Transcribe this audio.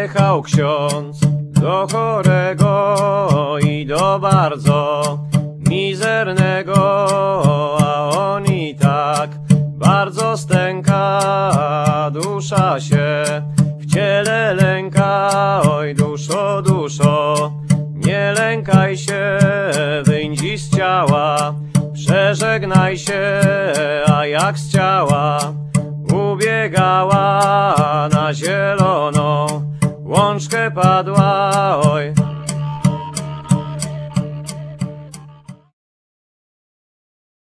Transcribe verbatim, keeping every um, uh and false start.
Jechał ksiądz do chorego i do bardzo mizernego, a on i tak bardzo stęka, dusza się w ciele lęka. Oj duszo, duszo, nie lękaj się, wyjdź dziś z ciała, przeżegnaj się, a jak z ciała ubiegała na zieloną łączkę padła. Oj